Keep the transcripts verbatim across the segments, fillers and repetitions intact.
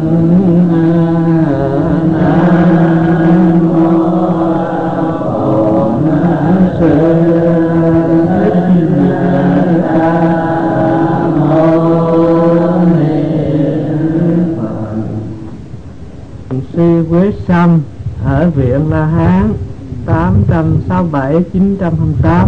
Sư Quế Sâm ở viện La Hán tám trăm sáu mươi bảy đến chín trăm hai mươi tám.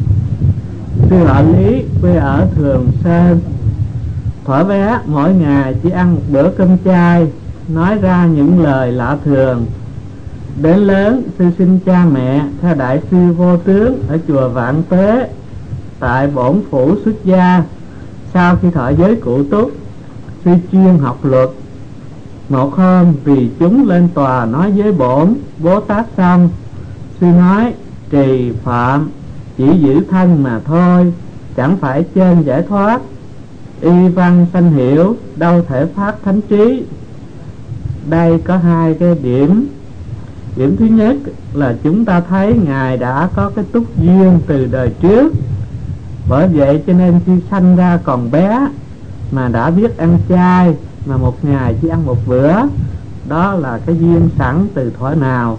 Sư họ Lý quê ở Thường Sơn. Thuở bé mỗi ngày chỉ ăn một bữa cơm chay, nói ra những lời lạ thường. Đến lớn sư xin cha mẹ theo đại sư Vô Tướng ở chùa Vạn Tuế tại bổn phủ xuất gia. Sau khi thọ giới cụ túc, sư chuyên học luật. Một hôm vì chúng lên tòa nói với bổn Bố Tát xong, sư nói trì phạm chỉ giữ thân mà thôi, chẳng phải trên giải thoát. Y văn sanh hiểu đâu thể phát thánh trí. Đây có hai cái điểm. Điểm thứ nhất là chúng ta thấy Ngài đã có cái túc duyên từ đời trước. Bởi vậy cho nên khi sanh ra còn bé mà đã biết ăn chay, mà một ngày chỉ ăn một bữa, đó là cái duyên sẵn từ thuở nào.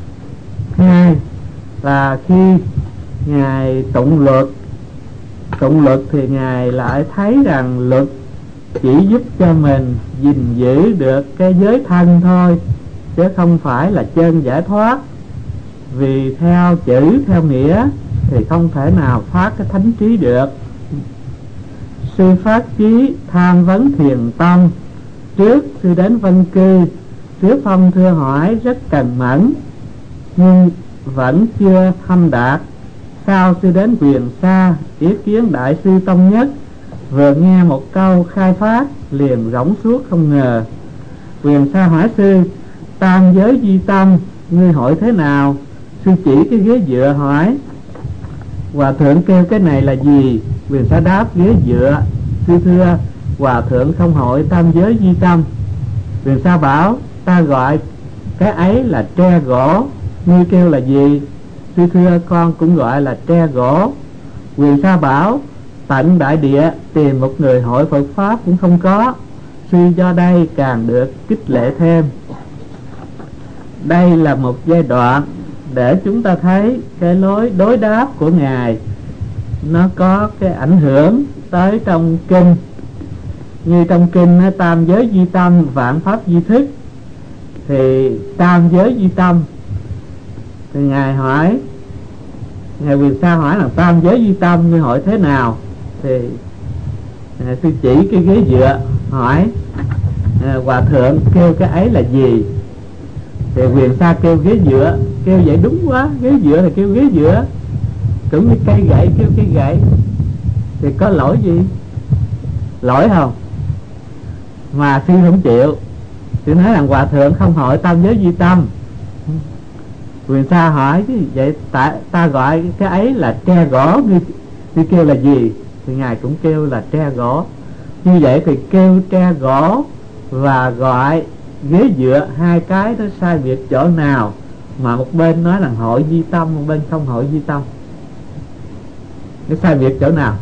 Hai là khi Ngài tụng luật, tụng luật thì Ngài lại thấy rằng luật chỉ giúp cho mình gìn giữ được cái giới thân thôi, chứ không phải là chân giải thoát. Vì theo chữ, theo nghĩa thì không thể nào phát cái thánh trí được. Sư phát chí tham vấn thiền tâm. Trước sư đến Vân Cư, Sứ Phong thưa hỏi rất cần mẫn, nhưng vẫn chưa thâm đạt. Sau sư đến Quyền Sa, ý kiến đại sư Tông Nhất, vừa nghe một câu khai phát liền rỗng suốt không ngờ. Quyền Sa hỏi sư: tam giới di tâm ngươi hỏi thế nào? Sư chỉ cái ghế dựa hỏi. Hòa thượng kêu cái này là gì? Quyền Sa đáp ghế dựa. Sư thưa Hòa thượng không hỏi tam giới di tâm. Quyền Sa bảo ta gọi cái ấy là tre gỗ, ngươi kêu là gì? Sư thưa con cũng gọi là tre gỗ. Quyền Sa bảo tận đại địa tìm một người hỏi Phật pháp cũng không có. Sư do đây càng được khích lệ thêm. Đây là một giai đoạn để chúng ta thấy cái lối đối đáp của Ngài nó có cái ảnh hưởng tới trong kinh. Như trong kinh tam giới di tâm, vạn pháp di thức, thì tam giới di tâm thì Ngài hỏi, Ngài Quyền Sa hỏi là tam giới di tâm ngươi hỏi thế nào? Thì Ngài sư chỉ cái ghế dựa hỏi à, Hòa thượng kêu cái ấy là gì? Thì Quyền Sa kêu ghế dựa. Kêu vậy đúng quá, ghế dựa thì kêu ghế dựa, cũng như cây gậy kêu cây gậy, thì có lỗi gì? Lỗi không? Mà sư không chịu. Sư nói rằng Hòa thượng không hỏi tam giới di tâm. Quyền Sa hỏi chứ vậy ta, ta gọi cái ấy là tre gỗ, ngươi, ngươi kêu là gì? Thì Ngài cũng kêu là tre gỗ. Như vậy thì kêu tre gỗ và gọi ghế dựa, hai cái nó sai biệt chỗ nào mà một bên nói là hội di tâm, một bên không hội di tâm? Cái sai biệt chỗ nào?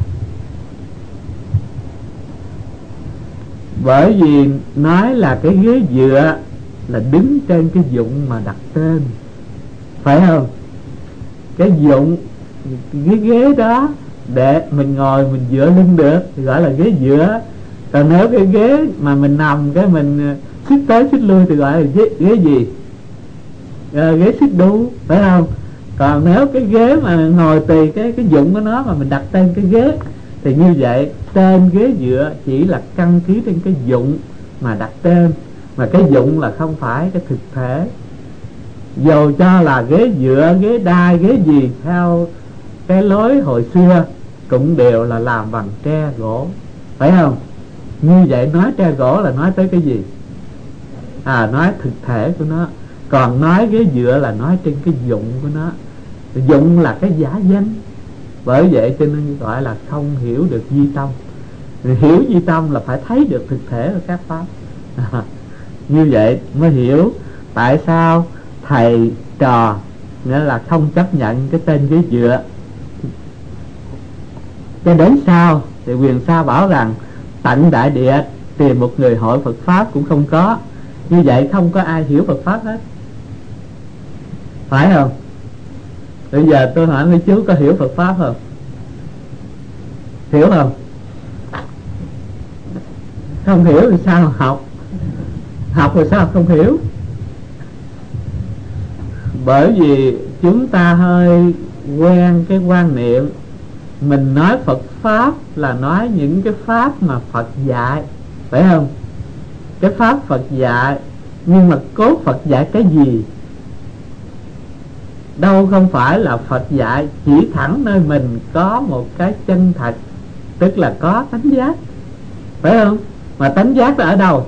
Bởi vì nói là cái ghế dựa là đứng trên cái dụng mà đặt tên, phải không? Cái dụng, cái ghế đó để mình ngồi mình dựa lưng được thì gọi là ghế dựa. Còn nếu cái ghế mà mình nằm cái mình xích tới xích lui thì gọi là ghế, ghế gì? À, ghế xích đu, phải không? Còn nếu cái ghế mà ngồi tùy cái cái dụng của nó mà mình đặt tên cái ghế thì như vậy tên ghế dựa chỉ là căn cứ trên cái dụng mà đặt tên, mà cái dụng là không phải cái thực thể. Dù cho là ghế dựa, ghế đai, ghế gì theo cái lối hồi xưa cũng đều là làm bằng tre gỗ, phải không? Như vậy nói tre gỗ là nói tới cái gì? À, nói thực thể của nó. Còn nói ghế dựa là nói trên cái dụng của nó. Dụng là cái giả danh. Bởi vậy cho nên gọi là không hiểu được di tâm. Hiểu di tâm là phải thấy được thực thể của các pháp. À, như vậy mới hiểu tại sao thầy trò nghĩa là không chấp nhận cái tên ghế dựa. Cho đến sau thì Quyền Sa bảo rằng tận đại địa tìm một người hội Phật Pháp cũng không có. Như vậy không có ai hiểu Phật Pháp hết, phải không? Bây giờ tôi hỏi mấy chú có hiểu Phật Pháp không? Hiểu không? Không hiểu thì sao học? Học rồi sao không hiểu? Bởi vì chúng ta hơi quen cái quan niệm mình nói Phật Pháp là nói những cái Pháp mà Phật dạy, phải không? Cái Pháp Phật dạy, nhưng mà cốt Phật dạy cái gì? Đâu không phải là Phật dạy chỉ thẳng nơi mình có một cái chân thật, tức là có tánh giác, phải không? Mà tánh giác là ở đâu?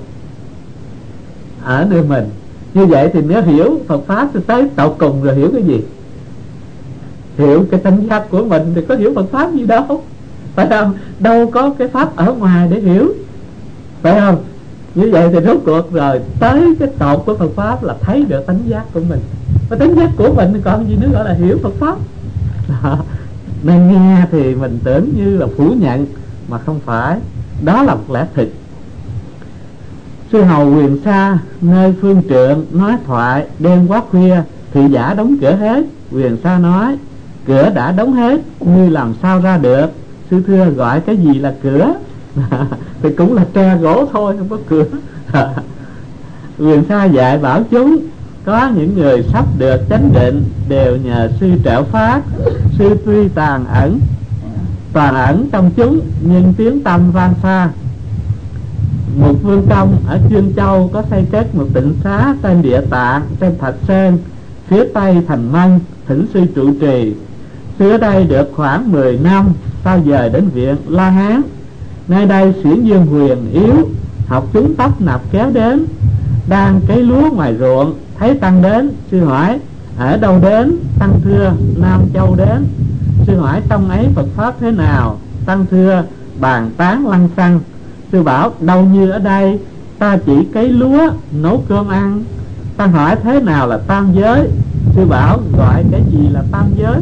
Ở nơi mình. Như vậy thì nếu hiểu Phật Pháp thì tới tận cùng rồi hiểu cái gì? Hiểu cái tánh giác của mình thì có hiểu Phật Pháp gì đâu, phải không? Đâu có cái Pháp ở ngoài để hiểu, phải không? Như vậy thì rốt cuộc rồi tới cái tột của Phật Pháp là thấy được tánh giác của mình. Và tánh giác của mình còn gì nữa gọi là hiểu Phật Pháp. Đó. Nên nghe thì mình tưởng như là phủ nhận, mà không phải. Đó là một lẽ thực. Sư hầu Quyền Sa nơi phương trượng nói thoại, đêm quá khuya thị giả đóng cửa hết. Quyền Sa nói: cửa đã đóng hết, ngươi làm sao ra được? Sư thưa gọi cái gì là cửa? Thì cũng là tre gỗ thôi, không có cửa. Quyền Sa dạy bảo chúng: có những người sắp được chánh định đều nhờ sư trợ phát. Sư tuy tàn ẩn toàn ẩn trong chúng, nhưng tiếng tâm vang xa. Một vương công ở Chương Châu có xây cất một tịnh xá tên Địa Tạng, tên Thạch Sơn, phía tây thành Mân, thỉnh sư trụ trì. Sư ở đây được khoảng mười năm, sau dời đến viện La Hán. Nơi đây Xiển Dương Huyền yếu, học chúng tấp nập kéo đến. Đang cấy lúa ngoài ruộng, thấy tăng đến, sư hỏi: ở đâu đến? Tăng thưa: Nam Châu đến. Sư hỏi: trong ấy Phật Pháp thế nào? Tăng thưa: bàn tán lăng xăng. Sư bảo: đâu như ở đây, ta chỉ cấy lúa nấu cơm ăn. Tăng hỏi: thế nào là tam giới? Sư bảo: gọi cái gì là tam giới?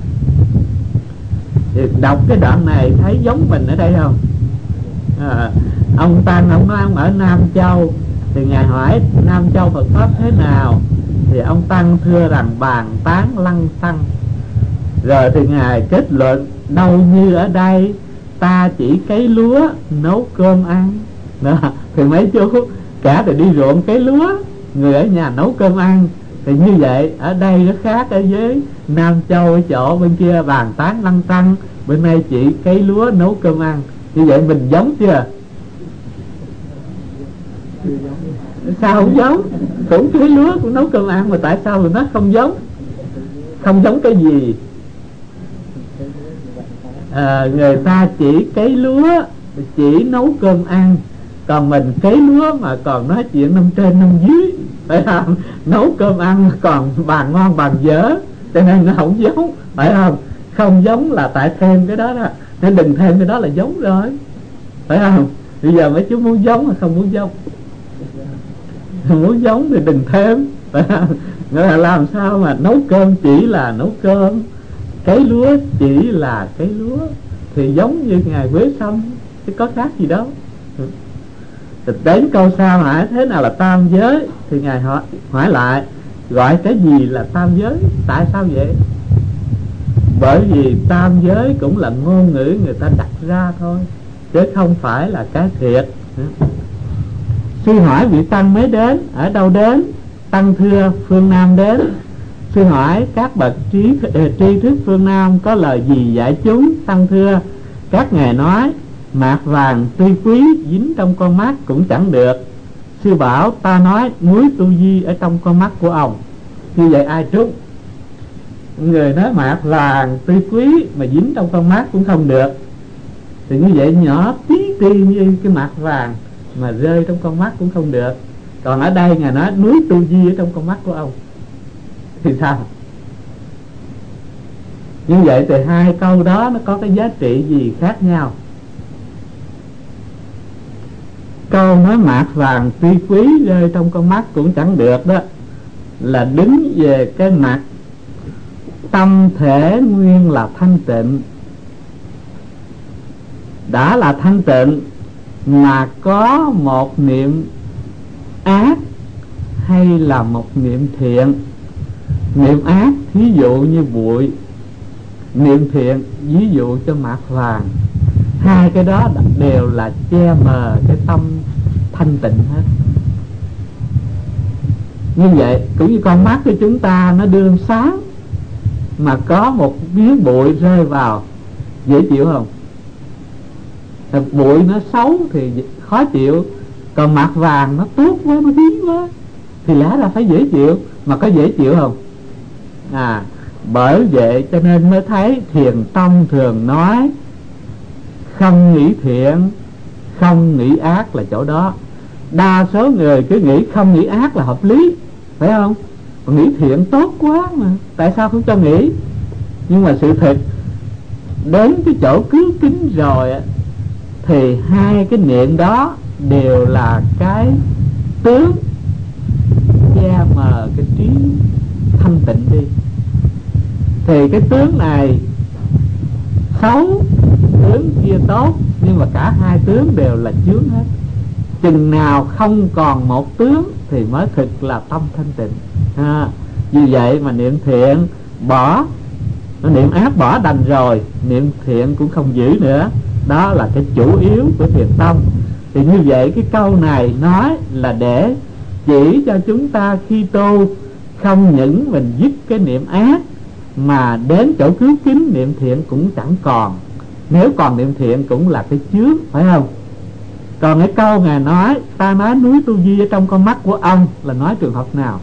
Thì đọc cái đoạn này thấy giống mình ở đây không? À, ông Tăng ông nói ông ở Nam Châu, thì ngài hỏi Nam Châu Phật Pháp thế nào? Thì ông Tăng thưa rằng bàn tán lăng xăng. Rồi thì ngài kết luận: đâu như ở đây, ta chỉ cấy lúa nấu cơm ăn. Đó. Thì mấy chú cả thì đi ruộng cấy lúa, người ở nhà nấu cơm ăn. Thì như vậy ở đây nó khác ở với Nam Châu, ở chỗ bên kia bàn tán lăng xăng, bên đây chỉ cấy lúa nấu cơm ăn. Như vậy mình giống chưa? Sao không giống? Cũng cấy lúa cũng nấu cơm ăn, mà tại sao mà nó không giống? Không giống cái gì? À, người ta chỉ cấy lúa, chỉ nấu cơm ăn, còn mình cấy lúa mà còn nói chuyện năm trên năm dưới, phải không? Nấu cơm ăn còn bàn ngon bàn dở, cho nên nó không giống, phải không? Không giống là tại thêm cái đó đó, nên đừng thêm cái đó là giống rồi, phải không? Bây giờ mấy chú muốn giống mà không muốn giống, muốn giống thì đừng thêm, phải không? Nghĩa là làm sao mà nấu cơm chỉ là nấu cơm, cấy lúa chỉ là cấy lúa, thì giống như ngài Quế Sâm, chứ có khác gì đâu. Thì đến câu sau hỏi thế nào là tam giới, thì ngài hỏi, hỏi lại gọi cái gì là tam giới? Tại sao vậy? Bởi vì tam giới cũng là ngôn ngữ người ta đặt ra thôi, chứ không phải là cái thiệt. Sư hỏi vị tăng mới đến, ở đâu đến? Tăng thưa phương Nam đến. Sư hỏi các bậc trí, tri thức phương Nam có lời gì dạy chúng? Tăng thưa các ngài nói mạc vàng tuy quý dính trong con mắt cũng chẳng được. Sư bảo ta nói núi Tu Di ở trong con mắt của ông. Như vậy ai trúng? Người nói mạc vàng tuy quý mà dính trong con mắt cũng không được, thì như vậy nhỏ tí ti như cái mạc vàng mà rơi trong con mắt cũng không được. Còn ở đây ngài nói núi Tu Di ở trong con mắt của ông, thì sao? Như vậy thì hai câu đó nó có cái giá trị gì khác nhau? Câu nói mạc vàng tuy quý rơi trong con mắt cũng chẳng được đó, là đứng về cái mặt tâm thể nguyên là thanh tịnh. Đã là thanh tịnh mà có một niệm ác hay là một niệm thiện. Niệm ác thí dụ như bụi, niệm thiện ví dụ cho mạt vàng. Hai cái đó đều là che mờ cái tâm thanh tịnh hết. Như vậy cũng như con mắt của chúng ta nó đương sáng, mà có một miếng bụi rơi vào dễ chịu không? Bụi nó xấu thì khó chịu, còn mạt vàng nó tốt quá, nó hiếm quá thì lẽ là phải dễ chịu. Mà có dễ chịu không? À, bởi vậy cho nên mới thấy Thiền Tông thường nói không nghĩ thiện, không nghĩ ác là chỗ đó. Đa số người cứ nghĩ không nghĩ ác là hợp lý, phải không? Còn nghĩ thiện tốt quá mà, tại sao không cho nghĩ? Nhưng mà sự thật đến cái chỗ cứu kính rồi thì hai cái niệm đó đều là cái tướng che mờ cái trí thanh tịnh đi. Thì cái tướng này xấu, tướng kia tốt, nhưng mà cả hai tướng đều là chướng hết. Chừng nào không còn một tướng thì mới thực là tâm thanh tịnh. À, vì vậy mà niệm thiện bỏ, niệm ác bỏ đành rồi, niệm thiện cũng không giữ nữa. Đó là cái chủ yếu của Thiền Tông. Thì như vậy cái câu này nói là để chỉ cho chúng ta khi tu không những mình dứt cái niệm ác, mà đến chỗ cứu kính niệm thiện cũng chẳng còn. Nếu còn niệm thiện cũng là cái chướng, phải không? Còn cái câu Ngài nói ta nói núi Tu Di ở trong con mắt của ông là nói trường hợp nào?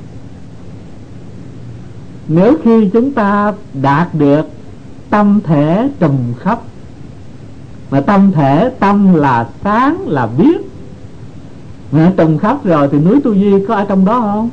Nếu khi chúng ta đạt được tâm thể trùm khắp, mà tâm thể, tâm là sáng là biết, mà trùm khắp rồi thì núi Tu Di có ở trong đó không?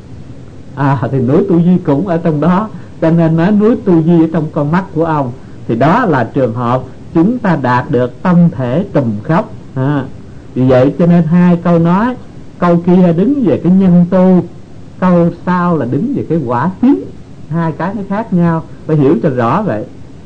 À thì núi Tu Di cũng ở trong đó. Cho nên nói núi Tu Di ở trong con mắt của ông, thì đó là trường hợp chúng ta đạt được tâm thể trùm khắp. À, vì vậy cho nên hai câu nói, câu kia đứng về cái nhân tu, câu sau là đứng về cái quả chính. Hai cái nó khác nhau, phải hiểu cho rõ vậy.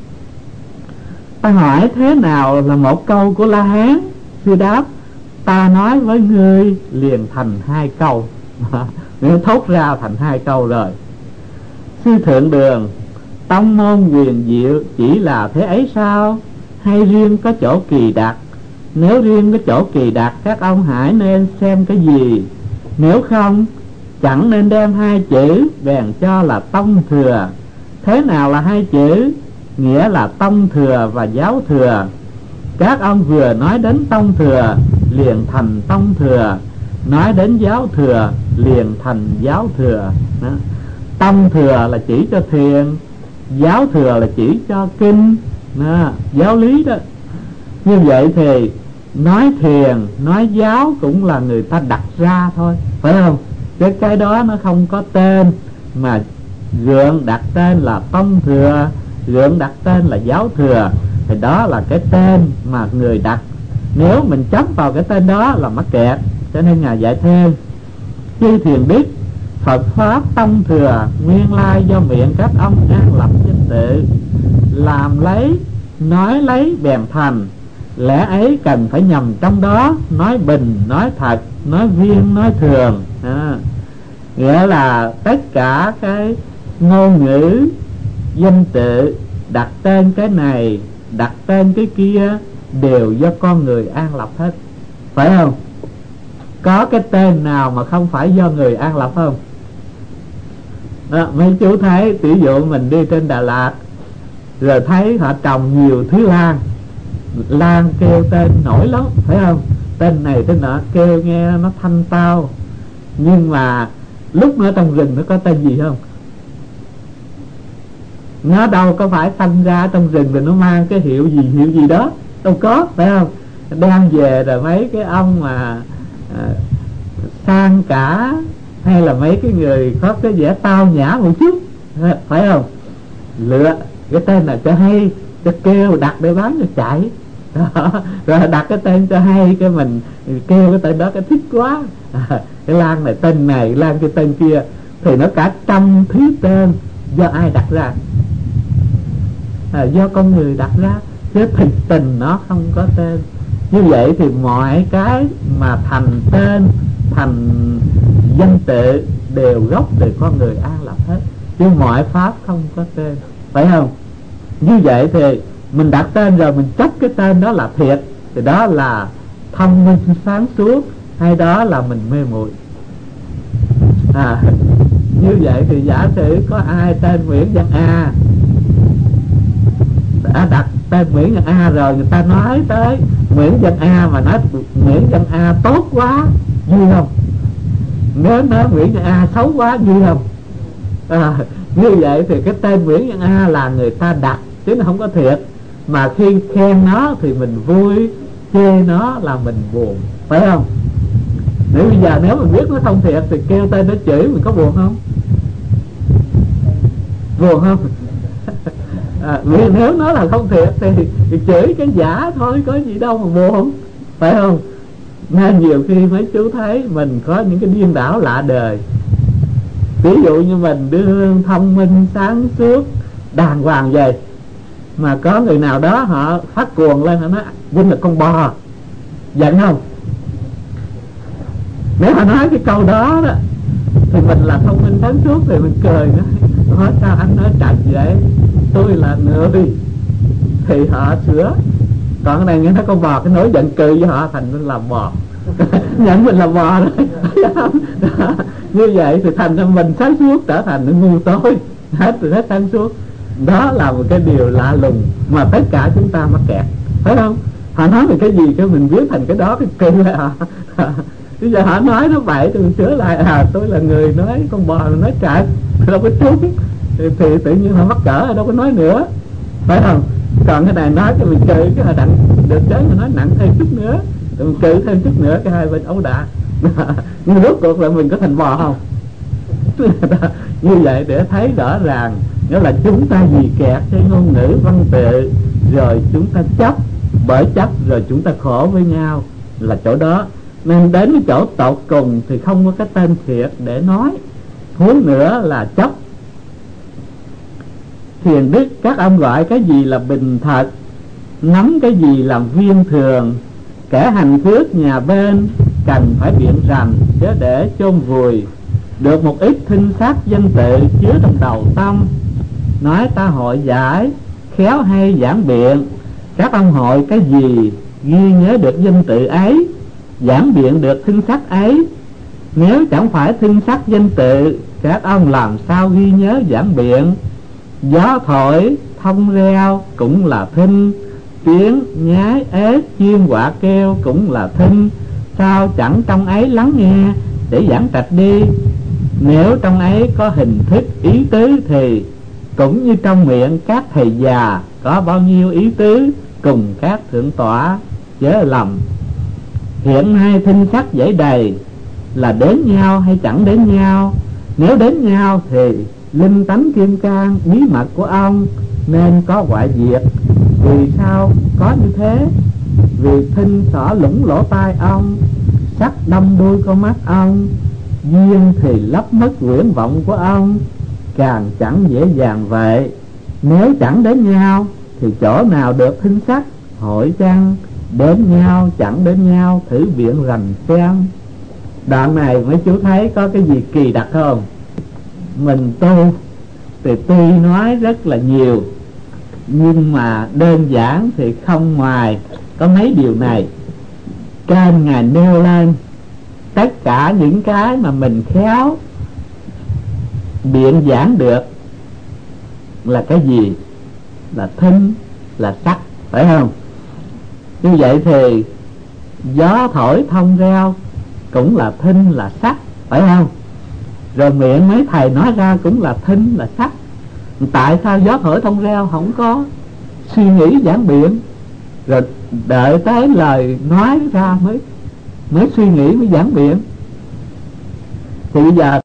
Ta hỏi thế nào là một câu của La Hán? Sư đáp ta nói với ngươi liền thành hai câu. Nếu thốt ra thành hai câu rồi. Sư Thượng Đường, tông môn quyền diệu chỉ là thế ấy sao? Hay riêng có chỗ kỳ đặc? Nếu riêng có chỗ kỳ đặc, các ông hãy nên xem cái gì? Nếu không, chẳng nên đem hai chữ bèn cho là tông thừa. Thế nào là hai chữ? Nghĩa là tông thừa và giáo thừa. Các ông vừa nói đến tông thừa liền thành tông thừa, nói đến giáo thừa liền thành giáo thừa. Đó. Tông thừa là chỉ cho thiền, giáo thừa là chỉ cho kinh. Đó, giáo lý đó. Như vậy thì nói thiền, nói giáo cũng là người ta đặt ra thôi, phải không? Chứ cái đó nó không có tên, mà gượng đặt tên là tông thừa, gượng đặt tên là giáo thừa, thì đó là cái tên mà người đặt. Nếu mình chấp vào cái tên đó là mắc kẹt. Cho nên Ngài dạy thêm: chư thiền biết Phật pháp tông thừa, nguyên lai do miệng các ông an lập danh tự, làm lấy, nói lấy bèn thành. Lẽ ấy cần phải nhầm trong đó, nói bình, nói thật, nói viên, nói thường. À, nghĩa là tất cả cái ngôn ngữ, danh tự, đặt tên cái này, đặt tên cái kia đều do con người an lập hết, phải không? Có cái tên nào mà không phải do người an lập không? Đó, mấy chú thấy, ví dụ mình đi trên Đà Lạt rồi thấy họ trồng nhiều thứ lan, lan kêu tên nổi lắm, phải không? Tên này tên nọ kêu nghe nó thanh tao, nhưng mà lúc nó trong rừng nó có tên gì không? Nó đâu có phải sanh ra trong rừng rồi nó mang cái hiệu gì hiệu gì đó, đâu có, phải không? Đem về rồi mấy cái ông mà à, sang cả, hay là mấy cái người có cái vẻ tao nhã một chút, phải không? Lựa cái tên nào cho hay, cho kêu đặt để bán cho chạy đó. Rồi đặt cái tên cho hay, cái mình kêu cái tên đó cái thích quá, à, cái lan này tên này, lan cái tên kia, thì nó cả trăm thứ tên do ai đặt ra? À, do con người đặt ra, chứ thực tình nó không có tên. Như vậy thì mọi cái mà thành tên, thành danh tự đều gốc từ con người an lập hết, chứ mọi pháp không có tên, phải không? Như vậy thì mình đặt tên rồi mình chấp cái tên đó là thiệt, thì đó là thông minh sáng suốt, hay đó là mình mê muội. À, như vậy thì giả sử có ai tên Nguyễn Văn A, đã đặt tên Nguyễn Văn A rồi, người ta nói tới Nguyễn Văn A mà nói Nguyễn Văn A tốt quá, vui không? Nếu nói Nguyễn Văn A xấu quá, vui không? À, như vậy thì cái tên Nguyễn Văn A là người ta đặt chứ nó không có thiệt. Mà khi khen nó thì mình vui, chê nó là mình buồn, phải không? Nếu bây giờ nếu mình biết nó không thiệt thì kêu tên nó chửi mình có buồn không? Buồn không? À, nếu nó là không thiệt thì, thì chửi cái giả thôi, có gì đâu mà buồn, phải không? Nên nhiều khi mấy chú thấy mình có những cái điên đảo lạ đời. Ví dụ như mình đưa thông minh sáng suốt đàng hoàng về, mà có người nào đó họ phát cuồng lên, họ nói Vinh là con bò, giận không? Nếu họ nói cái câu đó đó thì mình là thông minh sáng suốt thì mình cười, nói hỏi sao anh nói chặt vậy, tôi là người, thì họ sửa. Còn cái này nghe nói con bò, cái nỗi giận cười với họ thành mình làm bò nhận mình là bò rồi như vậy thì thành ra mình sáng suốt trở thành nó ngu tối hết, từ hết sáng suốt. Đó là một cái điều lạ lùng mà tất cả chúng ta mắc kẹt, phải không? Họ nói về cái gì cái mình viết thành cái đó, cái cười lại họ bây giờ họ nói nó bậy thì mình sửa lại, à tôi là người nói con bò là nói trật, đâu có trúng, thì, thì tự nhiên họ mắc cỡ, đâu có nói nữa, phải không? Còn cái này nói cho mình cười, cái họ đặng được tới mà nói nặng thêm chút nữa, rồi mình cười thêm chút nữa, cái hai bên ấu đả nhưng rốt cuộc là mình có thành bò không? Như vậy để thấy rõ ràng, nghĩa là chúng ta vì kẹt cái ngôn ngữ văn tự, rồi chúng ta chấp, bởi chấp rồi chúng ta khổ với nhau là chỗ đó. Nên đến cái chỗ tột cùng thì không có cái tên thiệt để nói, huống nữa là chấp. Thiền đức các ông gọi cái gì là bình thật, nắm cái gì làm viên thường. Kẻ hành phước nhà bên cần phải biện rành, chứ để chôn vùi. Được một ít thinh sắc danh tự chứa trong đầu tâm, nói ta hội giải, khéo hay giảng biện. Các ông hội cái gì ghi nhớ được danh tự ấy, giảng biện được thinh sắc ấy. Nếu chẳng phải thinh sắc danh tự, các ông làm sao ghi nhớ giảng biện. Gió thổi thông reo cũng là thinh, tiếng nhái ếch chim quạ kêu cũng là thinh. Sao chẳng trong ấy lắng nghe để giảng trạch đi. Nếu trong ấy có hình thức ý tứ thì cũng như trong miệng các thầy già có bao nhiêu ý tứ cùng các thượng tọa, chớ lầm. Hiện nay thinh sắc dễ đầy là đến nhau hay chẳng đến nhau. Nếu đến nhau thì linh tánh kim cang bí mật của ông nên có hoại diệt. Vì sao có như thế? Vì thinh xỏ lũng lỗ tai ông, sắc đâm đuôi con mắt ông, duyên thì lấp mất nguyện vọng của ông, càng chẳng dễ dàng vậy. Nếu chẳng đến nhau thì chỗ nào được thinh sắc hội chăng? Đến nhau chẳng đến nhau, thử biện rành xem. Đoạn này mấy chú thấy có cái gì kỳ đặc không? Mình tu thì tuy nói rất là nhiều, nhưng mà đơn giản thì không ngoài có mấy điều này. Trên Ngài nêu lên tất cả những cái mà mình khéo biện giảng được là cái gì? Là thinh, là sắc, phải không? Như vậy thì gió thổi thông reo cũng là thinh, là sắc, phải không? Rồi miệng mấy thầy nói ra cũng là thinh, là sắc. Tại sao gió thổi thông reo không có suy nghĩ giảng biện, rồi đợi tới lời nói ra mới mới suy nghĩ, mới giảng biện? Thì bây giờ